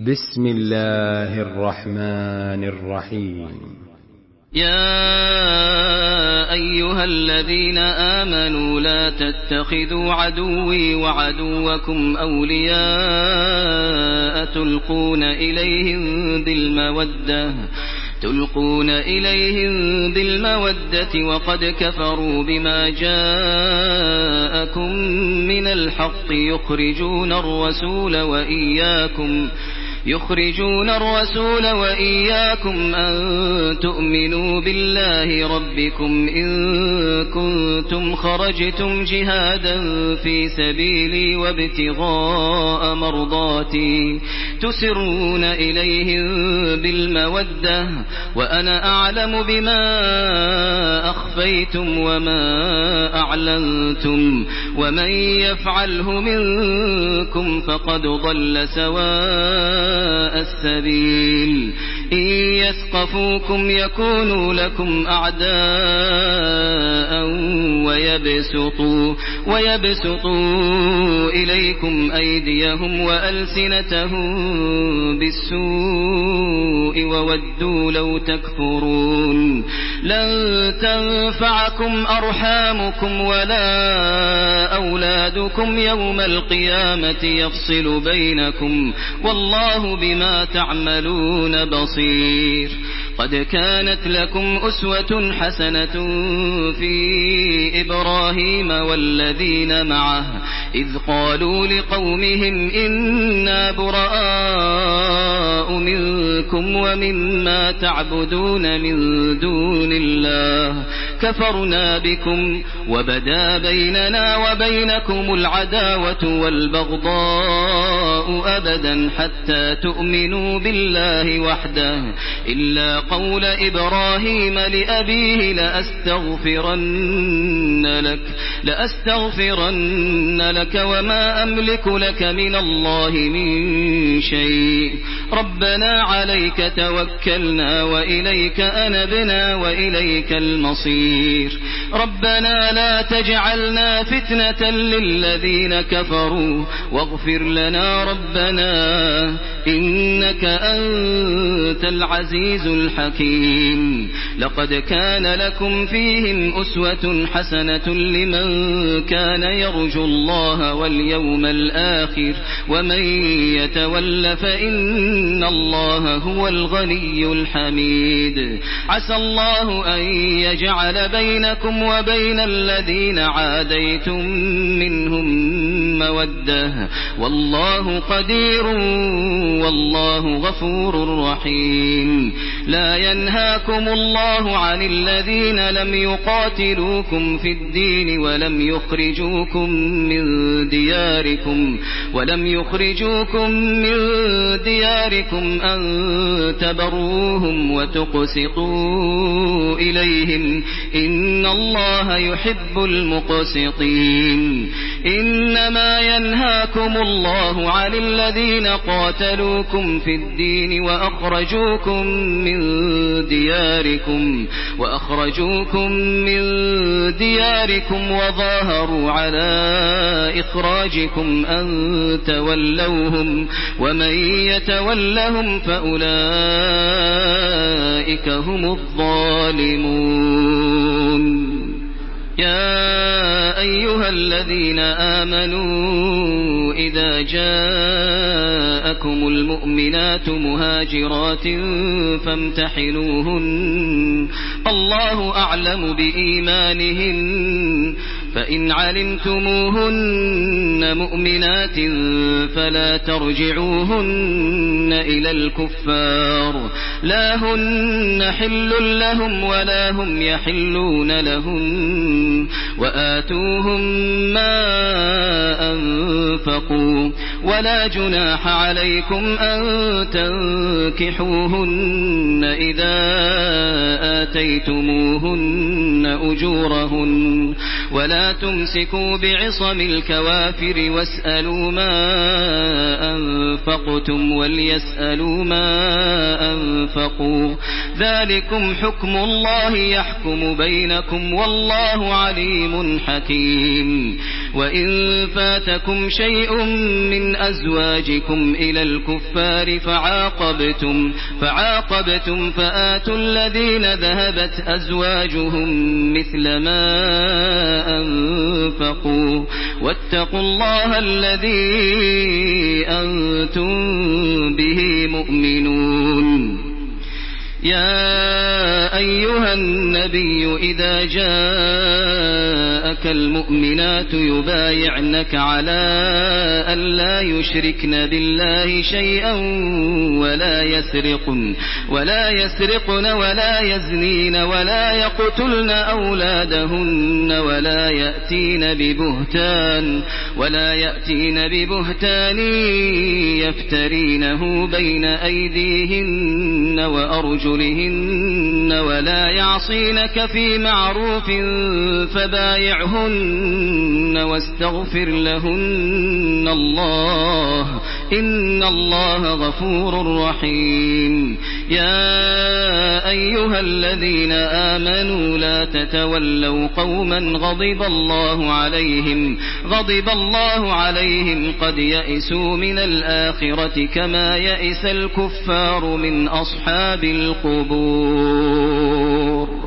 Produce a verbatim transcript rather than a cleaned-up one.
بسم الله الرحمن الرحيم. يا أيها الذين آمنوا لا تتخذوا عدوي وعدوكم أولياء تلقون إليهم بالمودة تلقون إليهم بالمودة وقد كفروا بما جاءكم من الحق يخرجون الرسول وإياكم يخرجون الرسول وإياكم أن تؤمنوا بالله ربكم إن كنتم خرجتم جهادا في سبيلي وابتغاء مرضاتي تسرون إليهم بالمودة وأنا أعلم بما أخفيتم وما أعلنتم ومن يفعله منكم فقد ضل سواء السبيل إن يثقفوكم يكونوا لكم أعداء ويبسطوا, ويبسطوا إليكم أيديهم وألسنتهم بالسوء وودوا لو تكفرون لن تنفعكم أرحامكم ولا أولادكم يوم القيامة يفصل بينكم والله بما تعملون بصير. قد كانت لكم أسوة حسنة في إبراهيم والذين معه إذ قالوا لقومهم إنا براء منكم ومما تعبدون من دون الله كفرنا بكم وبدا بيننا وبينكم العداوة والبغضاء أبدا حتى تؤمنوا بالله وحده إلا قول إبراهيم لأبيه لأستغفرن لك, لأستغفرن لك وما أملك لك من الله من شيء ربنا عليك توكلنا وإليك أنبنا وإليك المصير ربنا لا تجعلنا فتنة للذين كفروا واغفر لنا ربنا إنك أنت العزيز الحكيم. لقد كان لكم فيهم أسوة حسنة لمن كان يرجو الله واليوم الآخر ومن يتول فإن الله هو الغني الحميد. عسى الله أن يجعل بينكم وبين الذين عاديتم منهم مودة والله قدير والله غفور رحيم. لا ينهاكم الله عن الذين لم يقاتلوكم في الدين ولم يخرجوكم من دياركم ولم يخرجوكم من دياركم أن تبروهم وتقسطوا إليهم إن الله يحب المقسطين. إنما ينهاكم الله عن الذين قاتلوكم في الدين وأخرجوكم من دياركم وأخرجوكم من دياركم وظاهروا على إخراجكم أن تولوهم ومن يتولهم فأولئك هم الظالمون. يا أيها الذين آمنوا إذا جاءكم المؤمنات مهاجرات فامتحنوهن الله أعلم بإيمانهن فإن علمتموهن مؤمنات فلا ترجعوهن إلى الكفار لا هن حل لهم ولا هم يحلون لهم وآتوهم ما أنفقوا ولا جناح عليكم أن تنكحوهن إذا آتيتموهن أجورهن ولا تمسكوا بعصم الكوافر واسألوا ما أنفقتم وليسألوا ما أنفقوا ذلكم حكم الله يحكم بينكم والله عليم حكيم. وإن فاتكم شيء من أزواجكم إلى الكفار فعاقبتم, فعاقبتم فآتوا الذين ذهبت أزواجهم مثل ما أنفقوا واتقوا الله الذي أنتم به مؤمنون. يا أيها النبي إذا جاءك المؤمنات يبايعنك على أن لا يشركن بالله شيئا ولا يسرقن ولا يسرقن ولا يزنين ولا يقتلن أولادهن ولا يأتين ببهتان ولا يأتين ببهتان يفترينه بين أيديهن وأرجلهن ولا يعصينك في معروف فبايعهن واستغفر لهن الله إن الله غفور رحيم. يا أيها الذين آمنوا لا تتولوا قوما غضب الله عليهم غضب الله عليهم قد يئسوا من الآخرة كما يئس الكفار من أصحاب القبور.